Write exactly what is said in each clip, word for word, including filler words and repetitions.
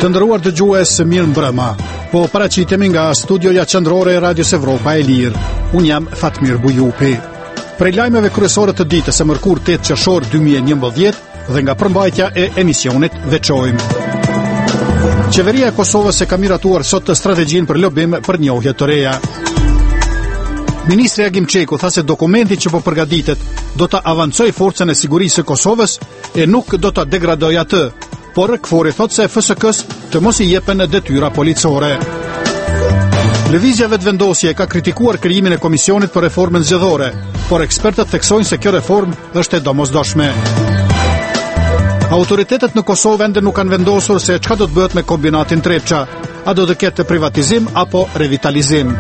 Të nderuar dëgjues, mirë mbrëma. Po paraqitemi nga studioja qendrore e Radios Evropa e Lirë. Unë jam Fatmir Bujupi. Prej lajmeve kryesore të ditës së mërkurë tetë qershor dy mijë e njëmbëdhjetë dhe nga përmbajtja e emisionit veçojmë. Qeveria e Kosovës e ka miratuar sot strategjinë për lobim për njohje të reja. Ministri Agim Çeku tha se dokumenti që po përgatitet do ta avancojë forcën e sigurisë së Kosovës e nuk do ta degradojë atë, por Kfori thot se F S K-s të mos i jepen detyra policore. Lëvizja vetëvendosje ka kritikuar krijimin e Komisionit për Reformën Zgjedhore, por ekspertët theksojnë se kjo reformë është e domosdoshme. Autoritetet në Kosovë ende nuk kanë vendosur se çka do të bëhet me kombinatin Trepça, a do të ketë privatizim apo revitalizim.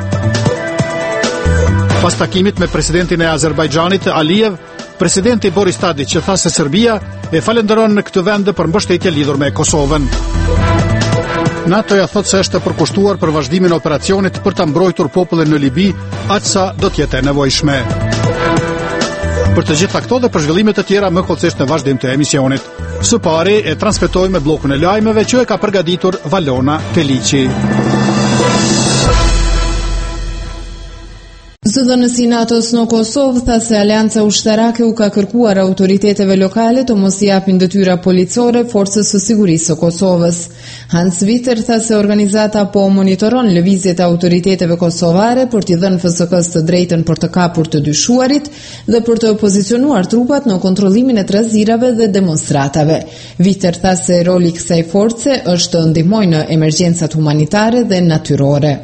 Pas takimit me presidentin e Azerbajxhanit Aliyev, presidenti Boris Tadić që tha se Serbia e falenderon në këtë vend për mbështetje lidhur me Kosovën. NATO-ja thot se është përkushtuar për vazhdimin e operacionit për ta mbrojtur popullin në Libi, aq sa do të jetë e nevojshme. Për të gjitha këto dhe për zhvillime të tjera më kollësisht në vazhdim të emisionit. Së pari e transmetojmë me bllokun e lajmeve që e ka përgatitur Valona Teliçi. Zëdhënësi NATO-s në Kosovë tha se Aleanca Ushtarake u ka kërkuar autoriteteve lokale të mos japin detyra policore forcës së sigurisë së Kosovës. Hans Viter tha se organizata po monitoron lëvizjet e autoriteteve kosovare për t'i dhënë F S K-s të drejtën për të kapur të dyshuarit dhe për të pozicionuar trupat në kontrollimin e trazirave dhe demonstratave. Viter tha se roli i kësaj force është të ndihmojë në emergjencat humanitare dhe natyrore.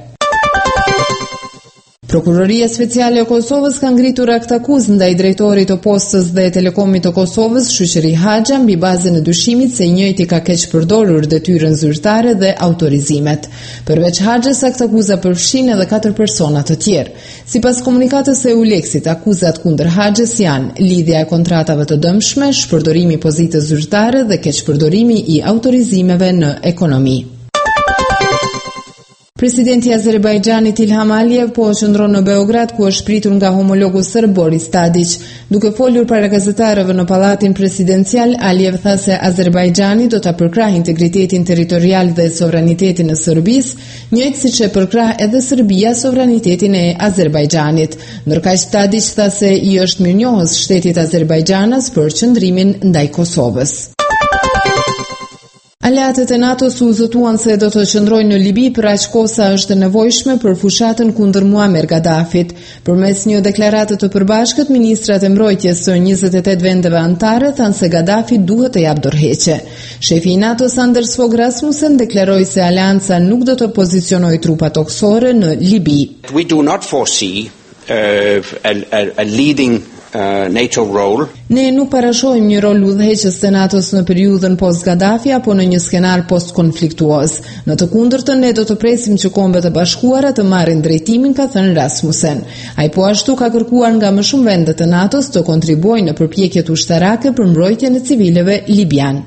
Prokuroria Speciale e Kosovës ka ngritur akt akuzë ndaj drejtorit të Postës dhe Telekomit të Kosovës, Shoqëri Haxha, mbi bazën e dyshimit se i njëjti ka keq përdorur detyrën zyrtare dhe autorizimet. Përveç Haxhës, akt akuza përfshin edhe katër persona të tjerë. Sipas komunikatës së Euleksit, akuzat kundër Haxhës janë lidhja e kontratave të dëmshme, shpërdorimi i pozitës zyrtare dhe keq përdorimi i autorizimeve në ekonomi. Presidenti i Azerbajxhanit Ilham Aliyev po qëndron në Beograd ku është pritur nga homologu serb Boris Tadić. Duke folur para gazetarëve në pallatin presidencial, Aliyev tha se Azerbajxhani do ta përkrahë integritetin territorial dhe sovranitetin e Serbisë, njëjtë siç e përkrah edhe Serbia sovranitetin e Azerbajxhanit. Ndërkaq Tadić tha se i është mirënjohës shtetit Azerbajxhanas për qëndrimin ndaj Kosovës. Aleatët e NATO-s u zotuan se do të qëndrojnë në Libi për aq kohë sa është nevojshme për fushatën kundër Muammar Gaddafit. Përmes një deklarate të përbashkët, ministrat e mbrojtjes së njëzet e tetë vendeve anëtare thanë se Gaddafi duhet të jap dorëheqje. Shefi i NATO-s Anders Fogh Rasmussen deklaroi se Aleanca nuk do të pozicionojë trupa toksore në Libi. We do not foresee uh, a, a, a leading Uh, NATO role. Ne nuk parashojmë një rol udhëheqës të NATO-s në periudhën post Gaddafi apo në një skenar post konfliktuos. Në të kundërtën, ne do të presim që Kombet e Bashkuara të marrin drejtimin, ka thënë Rasmussen. Ai po ashtu ka kërkuar nga më shumë vende të NATO-s të kontribuojnë në përpjekjet ushtarake për mbrojtjen e civileve libian.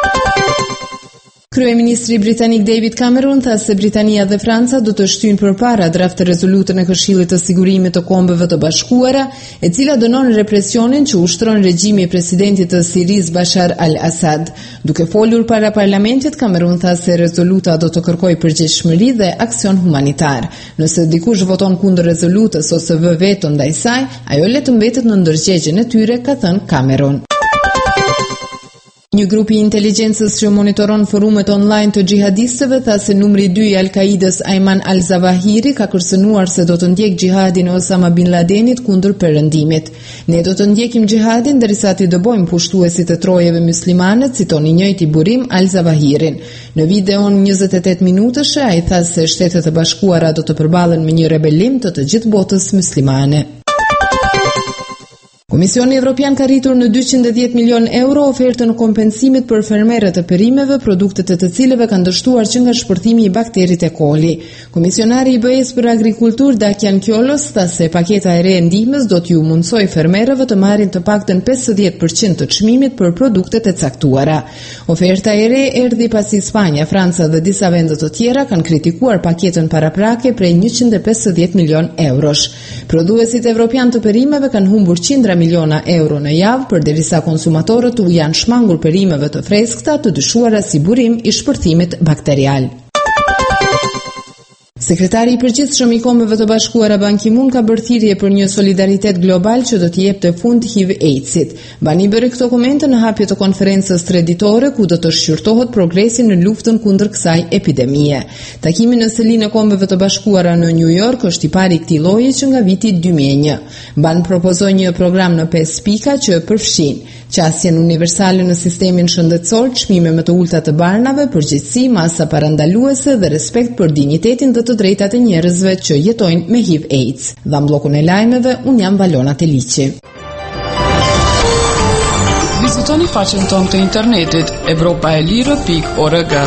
Kryeministri britanik David Cameron tha se Britania dhe Franca do të shtyjnë përpara draft të rezolutën e Këshillit të Sigurimit të Kombeve të Bashkuara, e cila dënon represionin që ushtron regjimi i presidentit të Sirisë Bashar al-Assad. Duke folur para parlamentit, Cameron tha se rezoluta do të kërkojë përgjegjësish dhe aksion humanitar. Nëse dikush voton kundër rezolutës ose vë veto ndaj saj, ajo le të mbetet në ndërgjegjen e tyre, ka thënë Cameron. Një grup i inteligjencës që monitoron forumet online të xhihadistëve tha se numri dy i Al-Qaidës Ayman al-Zawahiri ka kërcënuar se do të ndjek xhihadin e Osama bin Ladenit kundër perëndimit. Ne do të ndjekim xhihadin derisa t'i dëbojmë pushtuesit e trojeve muslimane, citoni njëjti burim al-Zawahirin. Në videon njëzet e tetë minutëshe, ai tha se Shtetet e Bashkuara do të përballen me një rebellim të të gjithë botës muslimane. Komisioni Evropian ka rritur në dyqind e dhjetë milion euro ofertën kompensimit për fermerët e perimeve, produktet e të cilëve kanë dështuar që nga shpërthimi i bakterit E. coli. Komisionari i B E-s për Agrikultur Dacian Kiolos tha se paketa e re e ndihmës do t'ju mundsojë fermerëve të marrin të paktën pesëdhjetë përqind të çmimit për produktet e caktuara. Oferta e re erdhi pasi Spanja, Franca dhe disa vende të tjera kanë kritikuar paketën paraprake prej njëqind e pesëdhjetë milion eurosh. Prodhuesit evropian të perimeve kanë humbur qindra miliona euro në javë, përderisa konsumatorët u janë shmangur perimeve të freskëta të dyshuara si burim i shpërthimit bakterial. Sekretari i përgjithshëm i Kombeve të Bashkuara Ban Ki-moon ka bërë thirrje për një solidaritet global që do të jepte fund H I V-AIDS-it. Bani bëri këto komente në hapje të konferencës treditore ku do të shqyrtohet progresi në luftën kundër kësaj epidemie. Takimi në selinë e Kombeve të Bashkuara në New York është i pari i këtij lloji që nga viti dy mijë e një. Ban propozoi një program në pesë pika që përfshin qasjen universale në sistemin shëndetësor, çmime më të ulta të barnave, përgjegjësi, masa parandaluese dhe respekt për dinjitetin dhe të drejtat e njerëzve që jetojnë me H I V-AIDS. Dha bllokun e lajmeve, un jam Valona Teliçi. Vizitoni faqen tonë të internetit evropa e lirë pikë org.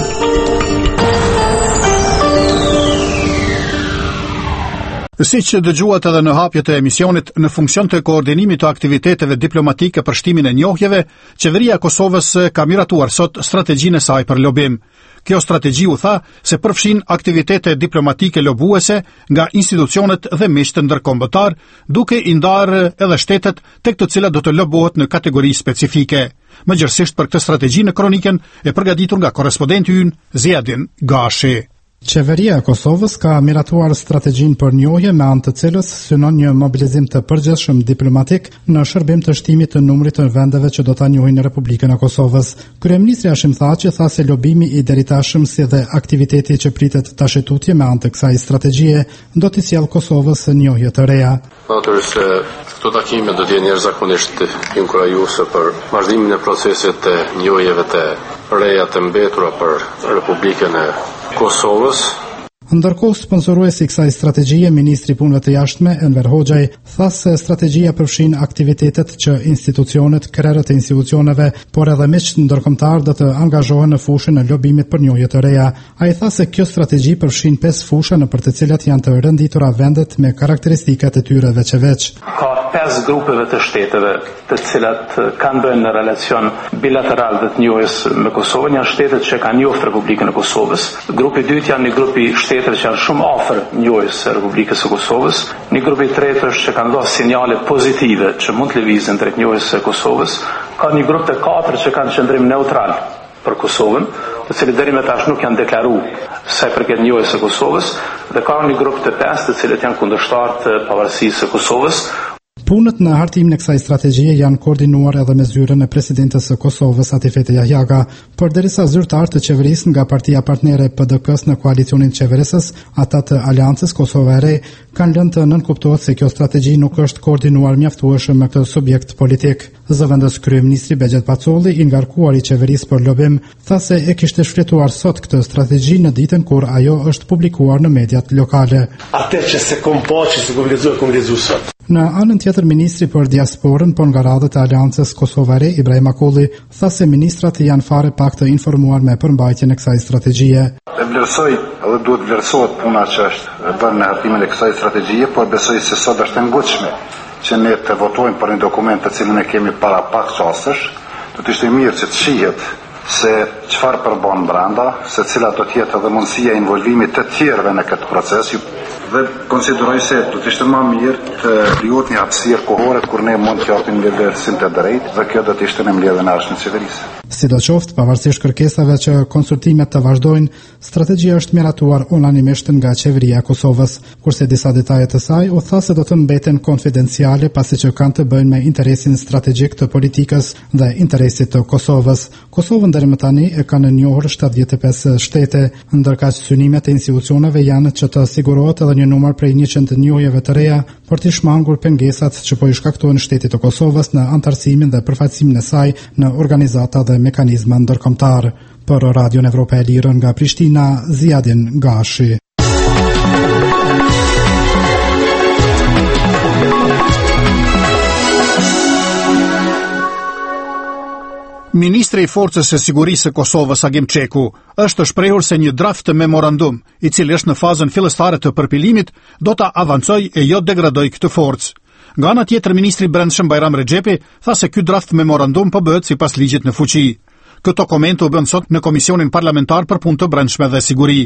Si që dëgjuat edhe në hapjet e emisionit, në funksion të koordinimit të aktiviteteve diplomatike për shtimin e njohjeve, qeveria e Kosovës ka miratuar sot strategjinë e saj për lobim. Kjo strategji u tha se përfshin aktivitete diplomatike lobuese nga institucionet dhe miqtë ndërkombëtar, duke i ndarë edhe shtetet tek të cilat do të lobohet në kategori specifike. Mëgjërësisht për këtë strategji në kroniken e përgatitur nga korrespondenti ynë Ziadin Gashi. Qeveria e Kosovës ka miratuar strategjinë për njohje me anë të cilës synon një mobilizim të përgjithshëm diplomatik në shërbim të shtimit të numrit të vendeve që do ta njohin Republikën e Kosovës. Kryeministri Hashim Thaçi tha se lobimi i deritashëm si dhe aktiviteti që pritet ta shitutje me anë të kësaj strategjie do t'i sjellë Kosovës njohje të reja. Natyrisht këto takime do të jenë jashtëzakonisht inkurajuese për vazhdimin e procesit të njohjeve të reja të mbetura për Republikën e Kosovës. Ndërkohë, sponsoruesi i kësaj strategjie, ministri i punëve të jashtme Enver Hoxhaj, tha se strategjia përfshin aktivitetet që institucionet, krerët e institucioneve, por edhe miqtë ndërkombëtar do të angazhohen në fushën e lobimit për njohje të reja. Ai tha se kjo strategji përfshin pesë fusha nëpër të cilat janë të renditura vendet me karakteristikat e tyre veçeveç. Ka pesë grupeve të shteteve të cilat kanë bërë në relacion bilateral dhe të njohjes me Kosovën, janë shtetet që kanë njohur Republikën e Kosovës. Grupi i dytë janë një grup i shtetet që janë shumë afër njohjes së Republikës së Kosovës. Një grup i tretë është që kanë dhënë sinjale pozitive që mund të lëvizin drejt njohjes së Kosovës. Ka një grup të katërt që kanë qëndrim neutral për Kosovën, të cilët deri më tash nuk janë deklaruar sa i përket njohjes së Kosovës, dhe ka një grup të pesë të cilët janë kundërshtar të pavarësisë së Kosovës. Punët në hartimin e kësaj strategjie janë koordinuar edhe me zyrën e presidentes së Kosovës Atifete Jahjaga, përderisa zyrtarë të qeverisë nga partia partnere P D K-s në koalicionin qeverisës, ata të Aleancës Kosova e Re, kanë lënë të nënkuptohet se kjo strategji nuk është koordinuar mjaftueshëm me këtë subjekt politik. Zëvendës kryeministri Bexhet Pacolli, i ngarkuar i qeverisë për lobim, tha se e kishte shfletuar sot këtë strategji në ditën kur ajo është publikuar në mediat lokale. Atë që se kom pa që se kom lexuar, kom lexuar sot. Në anën tjetër, ministri për diasporën po nga radhët e Aleancës Kosova e Re, Ibrahim Akulli, tha se ministrat janë fare pak të informuar me përmbajtjen e kësaj strategjie. E vlerësoj edhe duhet vlerësohet puna që është bërë në hartimin e kësaj strategjie, por besoj se sot është e ngutshme që ne të votojmë për një dokument të cilin e kemi para pak çastesh. Do të ishte mirë që të shihet se çfarë përbën brenda, se cilat do të jetë edhe mundësia e involvimit të tjerëve në këtë proces. Dhe konsideroj se do të ishte më mirë të krijohet një hapësirë kohore kur ne mund të japim një vlerësim të drejtë, dhe kjo do të ishte në mbledhjen e ardhshme të qeverisë. Sidoqoftë, pavarësisht kërkesave që konsultimet të vazhdojnë, strategjia është miratuar unanimisht nga qeveria e Kosovës, kurse disa detaje të saj u tha se do të mbeten konfidenciale pasi që kanë të bëjnë me interesin strategjik të politikës dhe interesit të Kosovës. Kosovën deri më tani e kanë njohur shtatëdhjetë e pesë shtete, ndërkaq synimet e institucioneve janë që të sigurohet edhe një numër prej njëqind njohjeve të reja për të shmangur pengesat që po i shkaktojnë shtetit të Kosovës në antarësimin dhe përfaqësimin e saj në organizata dhe mekanizma ndërkombëtar. Për Radion Evropa e Lirë nga Prishtina, Ziadin Gashi. Ministri i Forcës së Sigurisë së Kosovës Agim Çeku është shprehur se një draft të memorandum, i cili është në fazën fillestare të përpilimit, do ta avancojë e jo degradoj këtë forcë. Nga ana tjetër, ministri i Brendshëm Bajram Rexhepi tha se ky draft memorandum po bëhet sipas ligjit në fuqi. Këto komente u bën sot në Komisionin Parlamentar për Punë të Brendshme dhe Siguri.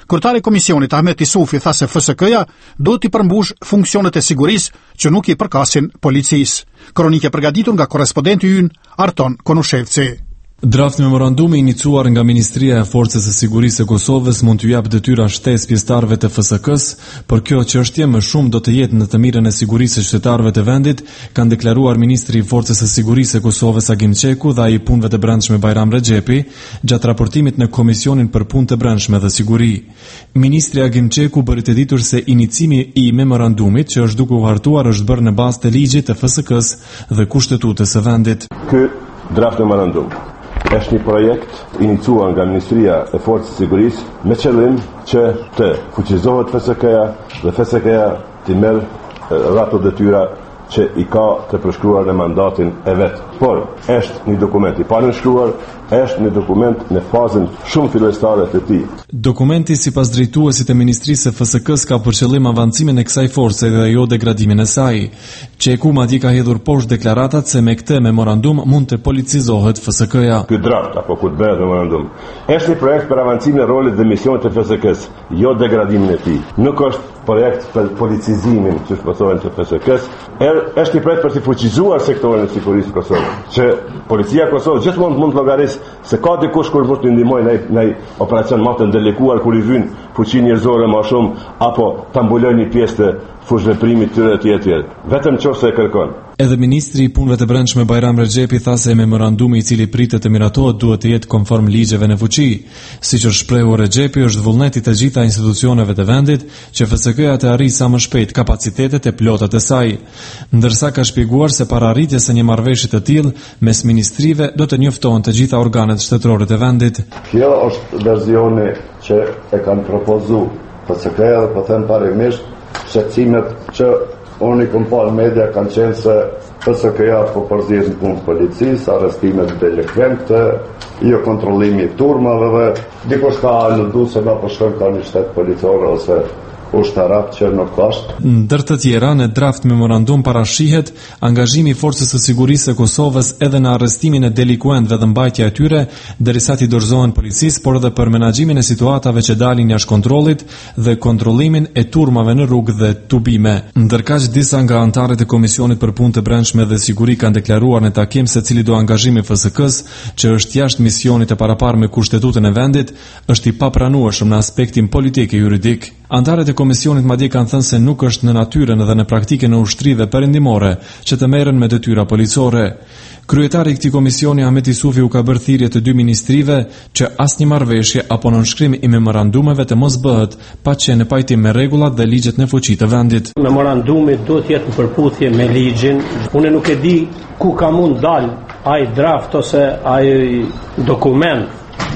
Kryetari i komisionit Ahmet Isufi tha se F S K-ja do t'i përmbush funksionet e sigurisë që nuk i përkasin policisë. Kronike përgatitur nga korrespondenti ynë Arton Konushevci. Draft memorandumi iniciuar nga Ministria e Forcës së Sigurisë së Kosovës mund t'ju jap detyra shtesë pjesëtarëve të F S K-s, por kjo çështje më shumë do të jetë në të mirën e sigurisë së qytetarëve të vendit, kanë deklaruar Ministri i Forcës së Sigurisë së Kosovës Agim Çeku dhe ai i punëve të brendshme Bajram Rexhepi, gjatë raportimit në Komisionin për Punë të Brendshme dhe Siguri. Ministri Agim Çeku bëri të ditur se inicimi i memorandumit që është duke u hartuar është bërë në bazë të ligjit të F S K-s dhe kushtetutës së vendit. Ky draft memorandum është një projekt iniciuar nga Ministria e Forcës së Sigurisë me qëllim që të fuqizohet F S K-ja dhe F S K-ja të merr ato detyra që i ka të përshkruar në mandatin e vet. Por është një dokument i panëshkruar, është një dokument në fazën shumë fillestare të tij. Dokumenti sipas drejtuesit e Ministrisë së F S K-s ka për qëllim avancimin e kësaj force dhe jo degradimin e saj. Çeku madje ka hedhur poshtë deklaratat se me këtë memorandum mund të policizohet F S K-ja. Ky draft apo kur bëhet memorandum është një projekt për avancimin e rolit dhe misionit të F S K-s, jo degradimin e tij. Nuk është projekt për policizimin, që shpëtojnë të F S K-s, er, është një projekt për të fuqizuar sektorin e sigurisë të Kosovës, që policia e Kosovës gjithmonë mund të llogarisë se ka dikush kur mund të ndihmojë në në operacion më të ndërlikuar kur i vyn fuqi njerëzore më shumë apo ta mbulojnë një pjesë të fushveprimit tyre të tjetër. Vetëm nëse e kërkon. Edhe Ministri i Punëve të Brendshme Bajram Rexhepi tha se memorandumi i cili pritet të miratohet duhet të jetë konform ligjeve në fuqi. Siç është shprehur Rexhepi, është vullneti të gjitha institucioneve të vendit që F S K-ja të arrijë sa më shpejt kapacitetet e plota të saj. Ndërsa ka shpjeguar se para arritjes së një marrëveshje të tillë mes ministrive do të njoftohen të gjitha organet shtetërore të vendit. Kjo është versioni që e kanë propozuar F S K-ja dhe po them parimisht shqetësimet që unë i kom parë media kanë qenë se F S K-ja po përzihet në punë policisë, arrestimet delikvente, jo kontrollimi i turmave dhe dikush ka aludu se na po shkojmë ka një shtet policor ose ushtarak që nuk është. Ndër të tjera, në draft memorandum parashihet angazhimi i Forcës së Sigurisë së Kosovës edhe në arrestimin e delikuentëve dhe mbajtja e tyre derisa t'i dorëzohen policisë, por edhe për menaxhimin e situatave që dalin jashtë kontrollit dhe kontrollimin e turmave në rrugë dhe tubime. Ndërkaq disa nga anëtarët e Komisionit për Punë të Brendshme dhe Siguri kanë deklaruar në takim se cili do angazhimi F S K-s, që është jashtë misionit të paraparë me kushtetutën e vendit, është i papranueshëm në aspektin politik e juridik. Anëtarët e Komisionit madje kanë thënë se nuk është në natyrën dhe në praktikën e ushtrive perëndimore që të merren me detyra policore. Kryetari i këtij komisioni Ahmet Isufi u ka bërë thirrje të dy ministrive që asnjë marrëveshje apo nënshkrim i memorandumeve të mos bëhet pa qenë në pajtim me rregullat dhe ligjet në fuqi të vendit. Memorandumi duhet të jetë në përputhje me ligjin. Unë nuk e di ku ka mund dal ai draft ose ai dokument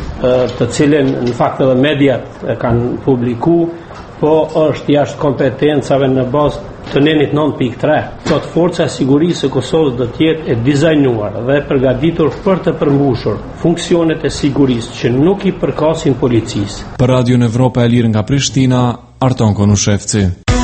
të cilin në fakt edhe mediat e kanë publikuar, po është jashtë kompetencave në bazë të nenit nëntë pikë tre. Sot Forca e Sigurisë së Kosovës do të jetë e dizajnuar dhe e përgatitur për të përmbushur funksionet e sigurisë që nuk i përkasin policisë. Për Radion Evropa e Lirë nga Prishtina, Arton Konushevci.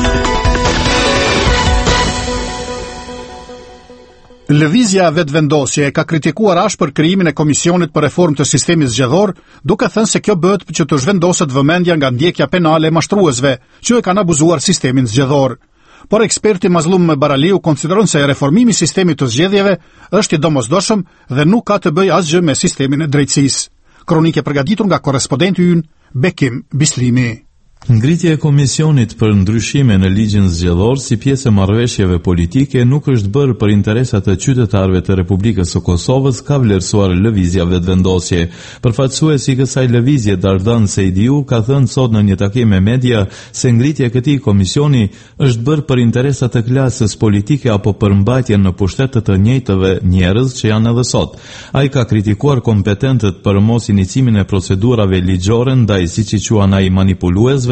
Lëvizja vetëvendosje ka kritikuar ashpër krijimin e Komisionit për Reformë të Sistemit Zgjedhor, duke thënë se kjo bëhet që të zhvendoset vëmendja nga ndjekja penale e mashtruesve që e kanë abuzuar sistemin zgjedhor. Por eksperti Mazlum Baraliu konsideron se reformimi i sistemit të zgjedhjeve është i domosdoshëm dhe nuk ka të bëjë asgjë me sistemin e drejtësisë. Kronike përgatitur nga korrespondenti ynë Bekim Bislimi. Ngritja e komisionit për ndryshime në ligjin zgjedhor si pjesë e marrëveshjeve politike nuk është bërë për interesat e qytetarëve të Republikës së Kosovës, ka vlerësuar lëvizja vetëvendosje. Përfaqësuesi i kësaj lëvizje Dardan Seidiu ka thënë sot në një takim me media se ngritja e këtij komisioni është bërë për interesat e klasës politike apo për mbajtjen në pushtet të të njëjtëve njerëz që janë edhe sot. Ai ka kritikuar kompetentët për mos inicimin e procedurave ligjore ndaj siç i quan ai manipuluesve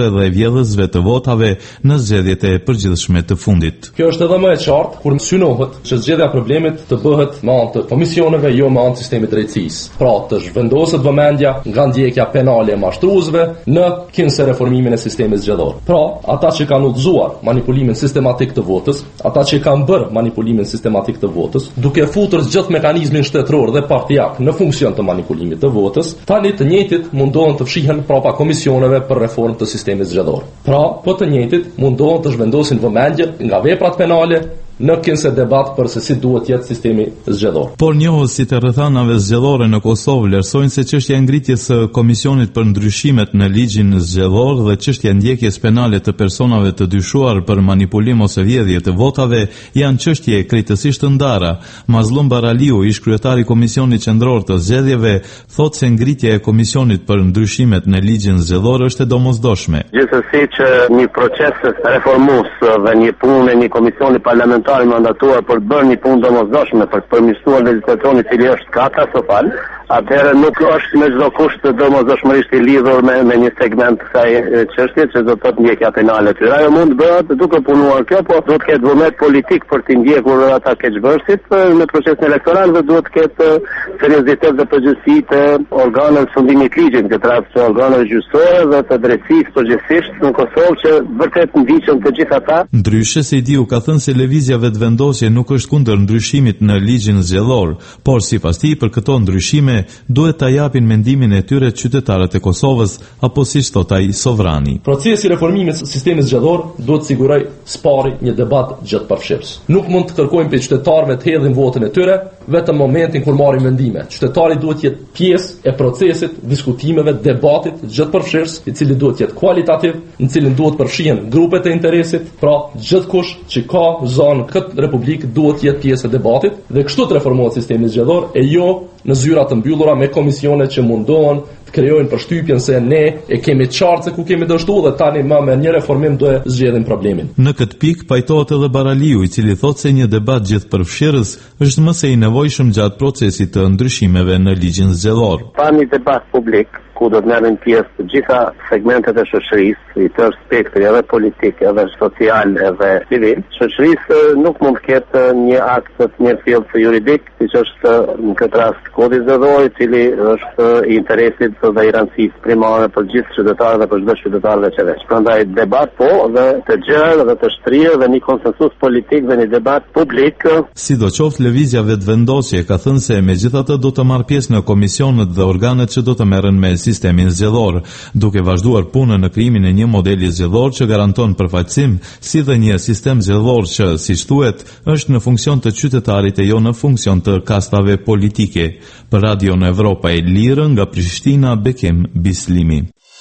zyrtare dhe vjedhësve të votave në zgjedhjet e përgjithshme të fundit. Kjo është edhe më e qartë kur synohet që zgjedhja e problemit të bëhet me anë të komisioneve, jo me anë të sistemit drejtësisë. Pra, të zhvendoset vëmendja nga ndjekja penale e mashtruesve në kinse reformimin e sistemit zgjedhor. Pra, ata që kanë udhëzuar manipulimin sistematik të votës, ata që kanë bërë manipulimin sistematik të votës, duke futur gjithë mekanizmin shtetëror dhe partijak në funksion të manipulimit të votës, tani të njëjtit mundohen të fshihen prapa komisioneve për reformë të sistemit zgjedhor. Pra, po të njëjtit mundohen të zhvendosin vëmendjen nga veprat penale në kinse debat për se si duhet jetë sistemi zgjedhor. Por njohësit e rrethanave zgjedhore në Kosovë vlerësojnë se çështja e ngritjes së komisionit për ndryshimet në ligjin zgjedhor dhe çështja e ndjekjes penale të personave të dyshuar për manipulim ose vjedhje të votave janë çështje krejtësisht të ndara. Mazlum Baraliu, ish kryetari i Komisionit Qendror të Zgjedhjeve, thotë se ngritja e komisionit për ndryshimet në ligjin zgjedhor është e domosdoshme. Gjithsesi që një proces reformues dhe një punë e një komisioni parlamentar mandatuar për bërë një punë domosdoshme për të përmirësuar legislacionin i cili është katastrofal, atëherë nuk është me çdo kusht domosdoshmërisht i lidhur me, me një segment të kësaj çështje që do të thotë ndjekja penale e tyre. Ajo mund të bëhet duke punuar kjo, po duhet të ketë vullnet politik për të ndjekur ata keqbërësit në procesin elektoral dhe duhet të ketë seriozitet dhe përgjegjësi të organeve të fundimit të ligjit, këtë rast të organeve gjyqësore dhe të drejtësisë përgjithsisht në Kosovë që vërtet ndiqen të gjithë ata. Ndryshe se Idiu ka thënë se lëvizja vetëvendosje nuk është kundër ndryshimit në ligjin zgjedhor, por sipas tij për këto ndryshime duhet ta japin mendimin e tyre qytetarët e Kosovës apo siç thot ai sovrani. Procesi i reformimit të sistemit zgjedhor duhet të sigurojë spari një debat gjithëpërfshirës. Nuk mund të kërkojmë pe qytetarëve të hedhin votën e tyre vetëm momentin kur marrin mendime. Qytetari duhet të jetë pjesë e procesit, diskutimeve, debatit gjithëpërfshirës, i cili duhet të jetë kualitativ, në cilin duhet përfshihen grupet e interesit, pra gjithkush që ka zonë këtë republik duhet të jetë pjesë e debatit dhe kështu të reformohet sistemi zgjedhor e jo në zyra të mbyllura me komisione që mundohen të krijojnë përshtypjen se ne e kemi qartë se ku kemi dështu dhe tani më me një reformim do e zgjedhim problemin. Në këtë pikë pajtohet edhe Baraliu, i cili thotë se një debat gjithëpërfshirës është më së i nevojshëm gjatë procesit të ndryshimeve në ligjin zgjedhor. Pa një debat publik ku do të merren pjesë të gjitha segmentet e shoqërisë, i tërë spektri, edhe politik, edhe social, edhe civil. Shoqërisë nuk mund të ketë një akt të një fillë juridik, siç është në këtë rast kodi zgjedhor, i cili është i interesit dhe i rëndësisë primare për gjithë qytetarët dhe për çdo qytetar veçanërisht. Prandaj debat po dhe të gjerë dhe të shtrirë dhe një konsensus politik dhe një debat publik. Sidoqoftë lëvizja vetvendosje ka thënë se megjithatë do të marrë pjesë në komisionet dhe organet që do të merren me sistemin zgjedhor, duke vazhduar punën në krijimin e një modeli zgjedhor që garanton përfaqësim, si dhe një sistem zgjedhor që, siç thuhet, është në funksion të qytetarit e jo në funksion të kastave politike. Për Radio në Evropa e Lirë nga Prishtina, Bekim Bislimi.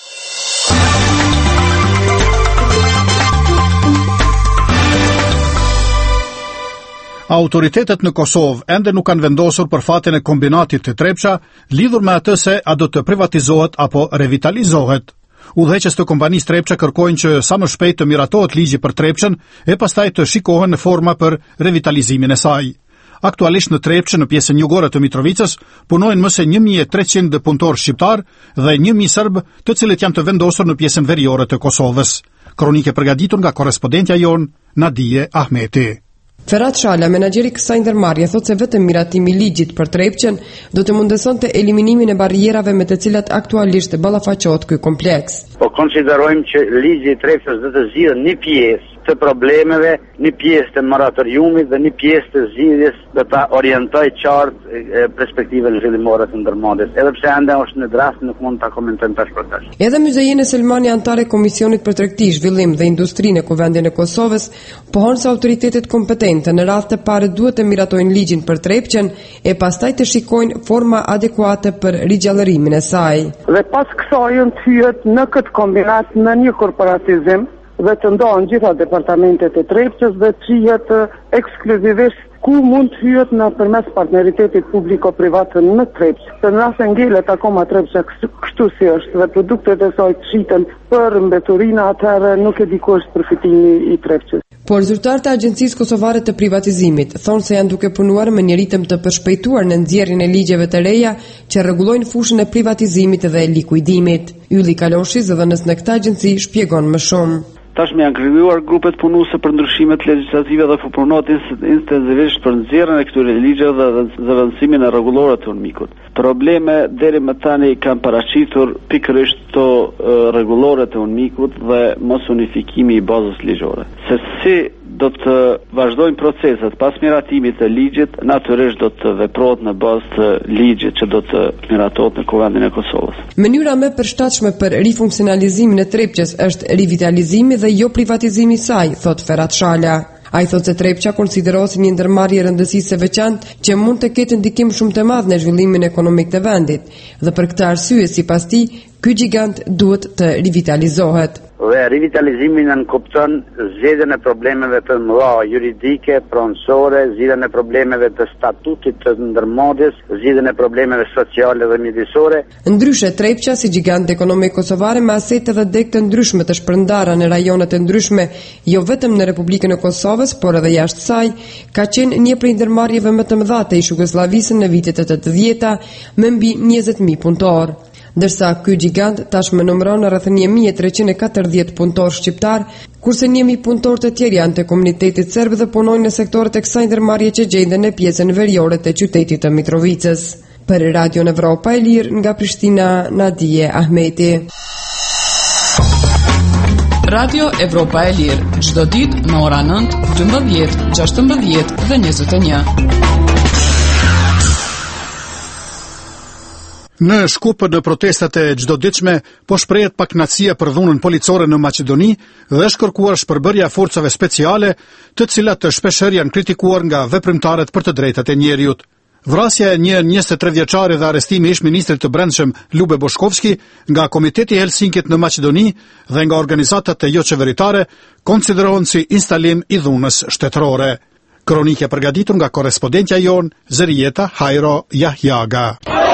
Autoritetet në Kosovë ende nuk kanë vendosur për fatin e kombinatit të Trepça, lidhur me atë se a do të privatizohet apo revitalizohet. Udhëheqës të kompanisë Trepça kërkojnë që sa më shpejt të miratohet ligji për Trepçën e pastaj të shikohen në forma për revitalizimin e saj. Aktualisht në Trepçë, në pjesën jugore të Mitrovicës, punojnë më se një mijë e treqind punëtorë shqiptar dhe një mijë serb, të cilët janë të vendosur në pjesën veriore të Kosovës. Kronike përgatitur nga korrespondentja jon Nadije Ahmeti. Ferhat Shala, menaxheri i kësaj ndërmarrje, thotë se vetëm miratimi i ligjit për Trepçën do të mundësonte eliminimin e barrierave me të cilat aktualisht ballafaqohet ky kompleks. Po konsiderojmë që ligji i Trepçës do të zgjidhë një pjesë të problemeve, një pjesë të moratoriumit dhe një pjesë të zgjidhjes do ta orientoj qartë perspektivën zhvillimore të ndërmarrjes. Edhe pse ende është në draft, nuk mund ta komentojmë tash për tash. Edhe Myzejene Selmani, antare e Komisionit për Tregti, Zhvillim dhe Industrinë e Kuvendit të Kosovës, pohon se autoritetet kompetente në radhë të parë duhet të miratojnë ligjin për Trepçën e pastaj të shikojnë forma adekuate për rigjallërimin e saj. Dhe pas kësaj hyhet në këtë kombinat në një korporatizim dhe të ndohen gjitha departamentet e Trepçës dhe qihet ekskluzivisht ku mund të hyhet në përmes partneritetit publiko-privat në Trepçë. Në rast se ngelet akoma Trepça kështu si është dhe produktet e saj qiten për mbeturinë, atëherë nuk e di ku është përfitimi i Trepçës. Por zyrtarët e Agjencisë Kosovare të Privatizimit thonë se janë duke punuar me një ritëm të përshpejtuar në nxjerrjen e ligjeve të reja që rregullojnë fushën e privatizimit dhe likuidimit. Ylli Kaloshi, zëdhënës në këtë agjenci, shpjegon më shumë. Tashmë janë krijuar grupet punuese për ndryshimet legjislative dhe punonat intensivisht për nxjerrjen e këtyre ligjeve dhe zëvendësimin e rregullore të UNMIK-ut. Probleme deri më tani kanë paraqitur pikërisht to rregullore të UNMIK-ut dhe mos unifikimi i bazës ligjore. Se si do të vazhdojnë proceset pas miratimit të ligjit, natyrisht do të veprohet në bazë të ligjit që do të miratohet në Kuvendin e Kosovës. Mënyra më e përshtatshme për rifunksionalizimin e Trepçës është rivitalizimi dhe jo privatizimi i saj, thot Ferhat Shala. Ai thotë se Trepça konsiderohet si një ndërmarrje rëndësisë së veçantë që mund të ketë ndikim shumë të madh në zhvillimin ekonomik të vendit, dhe për këtë arsye, sipas tij, ky gjigant duhet të rivitalizohet. Dhe rivitalizimi nënkupton zgjedhjen e problemeve të mëdha juridike, pronësore, zgjidhjen e problemeve të statutit të ndërmarrjes, zgjidhjen e problemeve sociale dhe mjedisore. Ndryshe, Trepça, si gjigant ekonomik kosovare me asete dhe deg të ndryshme të shpërndara në rajonet të ndryshme, jo vetëm në Republikën e Kosovës, por edhe jashtë saj, ka qenë një prej ndërmarrjeve më të mëdha të ish-Jugosllavisë në vitet e tetëdhjetë me mbi njëzet mijë punëtor. Ndërsa ky gjigant tashmë numëron rreth një mijë e treqind e katërdhjetë punëtor shqiptar, kurse një mijë punëtor të tjerë janë të komunitetit serb dhe punojnë në sektorët e kësaj ndërmarrje që gjenden në pjesën veriore të qytetit të Mitrovicës. Për Radio Evropa e Lirë nga Prishtina, Nadije Ahmeti. Radio Evropa e Lirë, çdo ditë në orën nëntë, dymbëdhjetë, gjashtëmbëdhjetë dhe njëzet e një. Në Shkup në protestat e çdoditshme po shprehet pakënaqësia për dhunën policore në Maqedoni dhe është kërkuar shpërbërja forcave speciale, të cilat shpeshherë janë kritikuar nga veprimtarët për të drejtat e njerëzit. Vrasja e një njëzet e tre vjeçari dhe arrestimi i ish-ministrit të Brendshëm Lube Boshkovski nga Komiteti i Helsinkit në Maqedoni dhe nga organizatat e jo qeveritare konsiderohen si instalim i dhunës shtetërore. Kronikë e përgatitur nga korrespondentja jon Zërieta Hajro Jahjaga.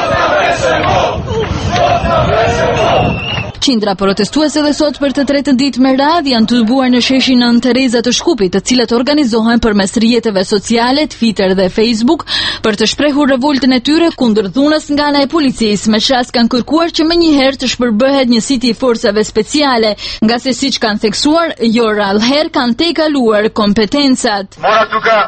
Qindra protestuese dhe sot për të tretën ditë me radhë janë të tubuar në sheshin Nën Tereza të Shkupit, të cilat organizohen përmes rrjeteve sociale, Twitter dhe Facebook, për të shprehur revoltën e tyre kundër dhunës nga ana e policisë, me çast kanë kërkuar që menjëherë të shpërbëhet një siti i forcave speciale, nga se siç kanë theksuar, jo rallëherë kanë tejkaluar kompetencat. Mora tuka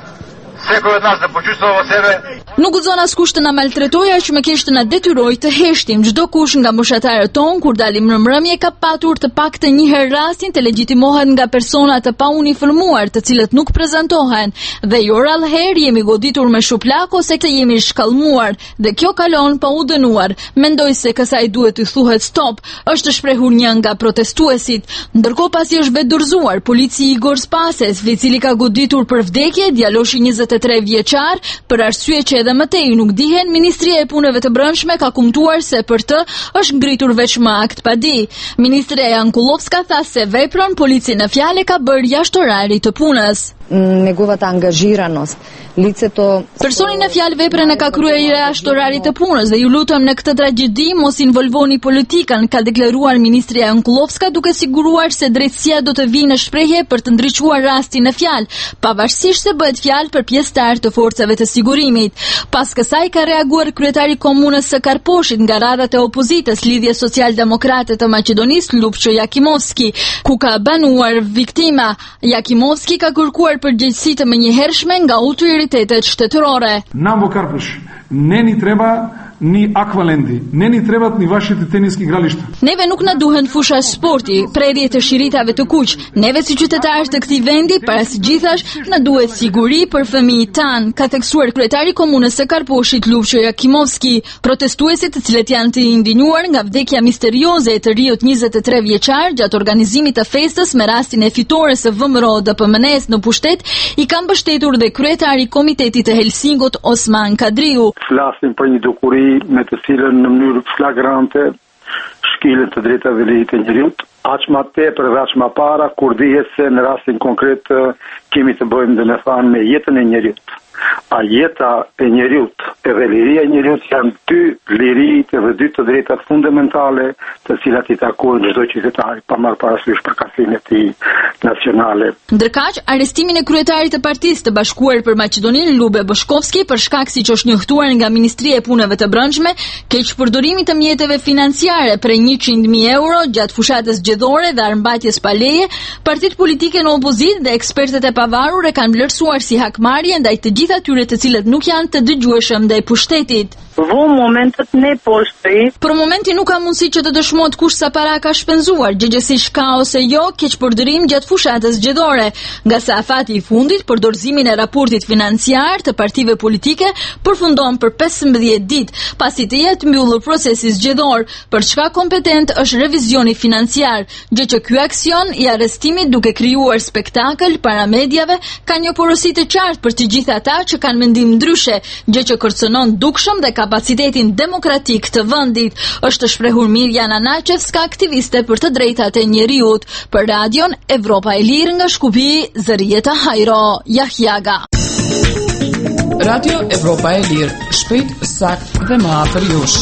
Nuk guxon askush të na maltretojë, aq më keq të na detyrojë të heshtim. Çdo kush nga mbushatarët ton kur dalim në mbrëmje ka patur të paktën një herë rastin të legjitimohet nga persona të pauniformuar, të cilët nuk prezantohen, dhe jo rallëherë jemi goditur me shuplak ose të jemi shkallmuar, dhe kjo kalon pa u dënuar. Mendoj se kësaj duhet të thuhet stop, është shprehur një nga protestuesit. Ndërkohë pasi është bedurzuar, polici Igor Spases, i cili ka goditur për vdekje, djaloshi njëzet e tre vjeçar, për arsye që edhe më tej nuk dihen, Ministria e Punëve të Brendshme ka kumtuar se për të është ngritur veç më akt pa di. Ministre Jankullovska tha se veprën polici në fjalë ka bërë jashtë orarit të punës. Неговата ангажираност, лицето... Personi në fjalë veprën e ka kryer jashtë orarit të punës dhe ju lutem në këtë tragjedi mos involvoni politikën, ka deklaruar ministri Jankullovska, duke siguruar se drejtësia do të vijë në shprehje për të ndriçuar rastin në fjalë, pavarësisht se bëhet fjalë për pjesëtar të forcave të sigurimit. Pas kësaj ka reaguar kryetari i komunës së Karposhit nga radhat e opozitës, Lidhje Social-Demokrate të Maqedonisë, Lupço Jakimovski, ku ka banuar viktima. Jakimovski ka kërkuar përgjegjësi të menjëhershme nga autoritetet shtetërore. Нам во Карпуш не ни треба ни акваленди, не ни требат ни вашите тениски игралишта. Neve nuk na duhen fusha sporti, prerje të shiritave të kuq. Neve si qytetarë të këtij vendi, para së gjithash, na duhet siguri për fëmijët tan, ka theksuar kryetari i komunës së Karposhit, Lupço Jakimovski. Protestuesit, të cilët janë të indinjuar nga vdekja misterioze e të riut njëzet e tre vjeçar gjatë organizimit të festës me rastin e fitores së V M R O D P M N-s në pushtet, i kanë mbështetur dhe kryetari i Komitetit të Helsinkut Osman Kadriu. Flasim për një dukuri me të cilën në mënyrë flagrante shkilet të drejtave të njerëzit, aq më tepër dhe aq më para kur dihet se në rastin konkret kemi të bëjmë dhe me thanë me jetën e njerëzit. a jeta e njeriut edhe liria e njeriut janë dy lirit edhe dy të drejtat fundamentale të cilat i takojnë çdo qytetari pa marrë parasysh përkatësinë e tij nacionale. Ndërkaq, arrestimin e kryetarit të Partisë të Bashkuar për Maqedoninë Lube Boshkovski për shkak siç është njoftuar nga Ministria e Punëve të Brendshme, keq përdorimi të mjeteve financiare për njëqind mijë euro gjatë fushatës zgjedhore dhe armbajtjes pa leje, partitë politike në opozitë dhe ekspertët e pavarur e kanë vlerësuar si hakmarrje ndaj të gjithë atyre të cilët nuk janë të dëgjueshëm ndaj pushtetit. Vë momentet ne poshtri. Për momentin nuk ka mundësi që të dëshmohet kush sa para ka shpenzuar, gjëgjësisht ka ose jo keq përdorim gjatë fushatës zgjedhore, nga sa afati i fundit për dorëzimin e raportit financiar të partive politike përfundon për pesëmbëdhjetë ditë, pasi të jetë mbyllur procesi zgjedhor, për çka kompetent është revizioni financiar, gjë që ky aksion i arrestimit duke krijuar spektakël para mediave ka një porosi të qartë për të gjithë ata që kanë mendim ndryshe, gjë që kërcënon dukshëm dhe kapacitetin demokratik të vendit, është shprehur Mirjana Nachevska, aktiviste për të drejtat e njeriut, për radion Evropa e Lirë nga Shkupi, Zërieta Hajro, Jahjaga. Radio Evropa e Lirë, shpejt, sakt dhe më afër jush.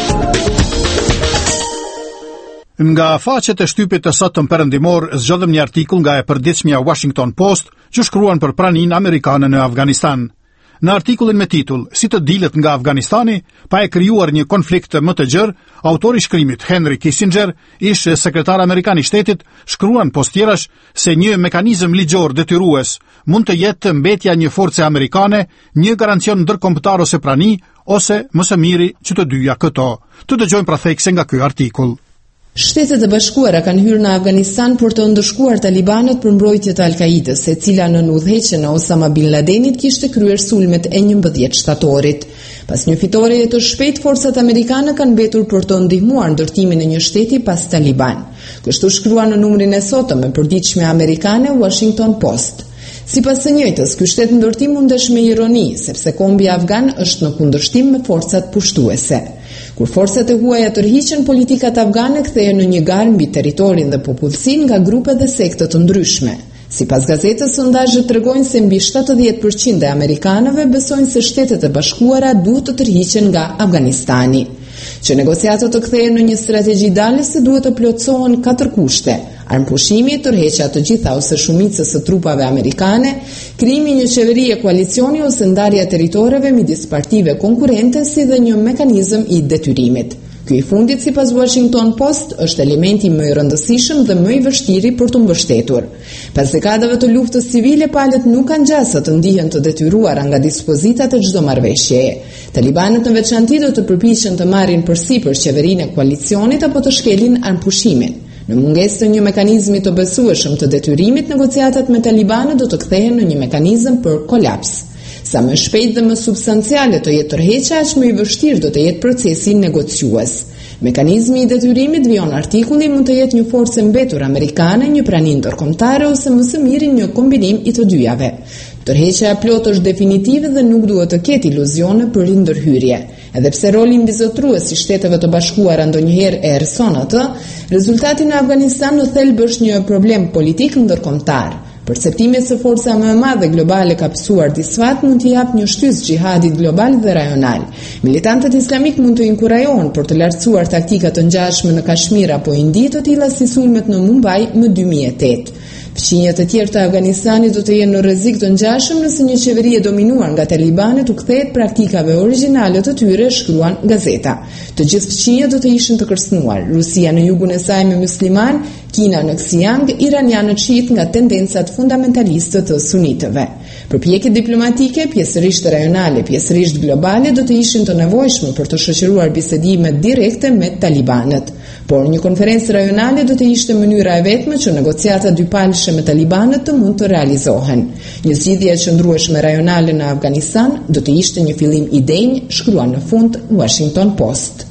Nga faqet e shtypit të sotëm perëndimor zgjodhëm një artikull nga e përditshmja Washington Post që shkruan për praninë amerikane në Afganistan. Në artikullin me titull Si të dilet nga Afganistani, pa e krijuar një konflikt më të gjerë, autori i shkrimit Henry Kissinger, ish sekretar amerikan i shtetit, shkruan postjerash se një mekanizëm ligjor detyrues mund të jetë mbetja një force amerikane, një garancion ndërkombëtar ose prani, ose më së miri që të dyja këto. Të dëgjojmë pra thekse nga ky artikull. Shtetet e Bashkuara kanë hyrë në Afganistan për të ndëshkuar talibanët për mbrojtje të Al-Kaidës, e cila në udhëheqjen e Osama bin Ladenit kishte kryer sulmet e njëmbëdhjetë shtatorit. Pas një fitoreje të shpejtë, forcat amerikane kanë mbetur për të ndihmuar ndërtimin e një shteti pas Taliban. Kështu shkrua në numrin e sotëm e përditshme amerikane Washington Post. Sipas së njëjtës, ky shtet ndërtim mundesh me ironi, sepse kombi afgan është në kundërshtim me forcat pushtuese. Kur forcat e huaja tërhiqen, politikat afgane kthehen në një garë mbi territorin dhe popullsinë nga grupe dhe sekte të ndryshme. Sipas gazetës, sondazhet tregojnë se mbi shtatëdhjetë përqind e amerikanëve besojnë se Shtetet e Bashkuara duhet të tërhiqen nga Afganistani. Që negociatat të kthehen në një strategji dalëse duhet të plotësohen katër kushte: armpushimi, tërheqja të gjitha ose shumicës së trupave amerikane, krijimi një qeverie koalicioni ose ndarja e territoreve midis partive konkurrente, si dhe një mekanizëm i detyrimit. Ky i fundit, sipas Washington Post, është elementi më i rëndësishëm dhe më i vështirë për të mbështetur. Pas dekadave të luftës civile, palët nuk kanë gjasa të ndihen të detyruara nga dispozitat e çdo marrëveshjeje. Talibanët në veçanti do të përpiqen të marrin përsipër qeverinë e koalicionit apo të shkelin armpushimin. Në mungesë të një mekanizmi të besueshëm të detyrimit, negociatat me talibanët do të kthehen në një mekanizëm për kolaps. Sa më shpejt dhe më substanciale të jetë tërheqja, aq më i vështirë do të jetë procesi negociues. Mekanizmi i detyrimit, vijon artikulli, mund të jetë një forcë mbetur amerikane, një prani ndërkombëtare ose më së miri një kombinim i të dyjave. Tërheqja e plotë është definitive dhe nuk duhet të ketë iluzione për rindërhyrje. Edhe pse roli mbizotrues i Shteteve të Bashkuara ndonjëherë e erëson atë, rezultati në Afganistan në thelb është një problem politik ndërkombëtar. Perceptimi se forca më e madhe globale ka pësuar disfat mund t'i jap një shtys xhihadit global dhe rajonal. Militantët islamik mund të inkurajohen për të lartësuar taktika të ngjashme në Kashmir apo Indi, të tilla si sulmet në Mumbai më dy mijë e tetë. Fqinjat e tjerë të Afganistanit do të jenë në rrezik të ngjashëm nëse një qeveri e dominuar nga talibanët u kthehet praktikave origjinale të tyre, shkruan gazeta. Të gjithë fqinjat do të ishin të kërcënuar: Rusia në jugun e saj me musliman, Kina në Xinjiang, iranianët shit nga tendencat fundamentaliste të sunitëve. Përpjekjet diplomatike, pjesërisht rajonale, pjesërisht globale, do të ishin të nevojshme për të shoqëruar bisedime direkte me talibanët. Por një konferencë rajonale do të ishte mënyra e vetme që negociata dypalëshe me talibanët të mund të realizohen. Një zgjidhje e qëndrueshme rajonale në Afganistan do të ishte një fillim i denj, shkruan në fund Washington Post.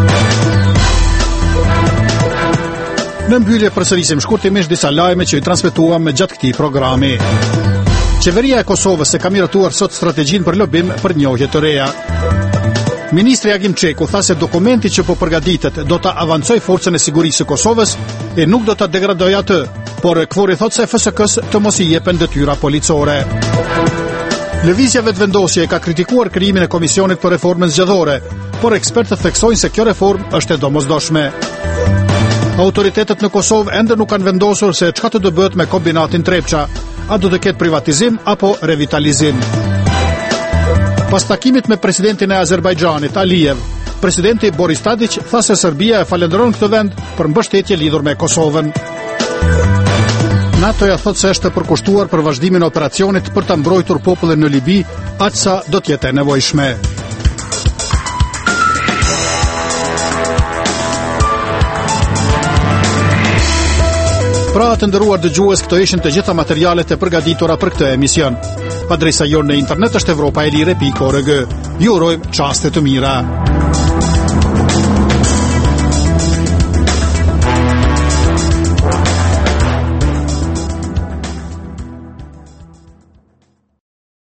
Në mbyllje përsërisim shkurtimisht disa lajme që i transmetuam gjatë këtij programi. Qeveria e Kosovës e ka miratuar sot strategjinë për lobim për njohje të reja. Ministri Agim Çeku tha se dokumenti që po përgatitet do ta avancojë forcën e sigurisë së Kosovës e nuk do ta degradojë atë, por Kvori thotë se F S K-s të mos i jepen detyra policore. Lëvizja vetëvendosje ka kritikuar krijimin e Komisionit për Reformën Zgjedhore, por ekspertët theksojnë se kjo reformë është e domosdoshme. Autoritetet në Kosovë ende nuk kanë vendosur se çka të do bëhet me kombinatin Trepça, a do të ketë privatizim apo revitalizim. Pas takimit me presidentin e Azerbajxhanit Aliyev, presidenti Boris Tadić tha se Serbia e falenderon këtë vend për mbështetje lidhur me Kosovën. NATO-ja thot se është përkushtuar për vazhdimin e operacionit për ta mbrojtur popullin në Libi, aqsa do të jetë e nevojshme. Pra të nderuar dëgjues, këto ishin të gjitha materialet e përgatitura për këtë emision. Adresa jonë në internet është evropaelire pikë org. Ju urojmë çaste të mira.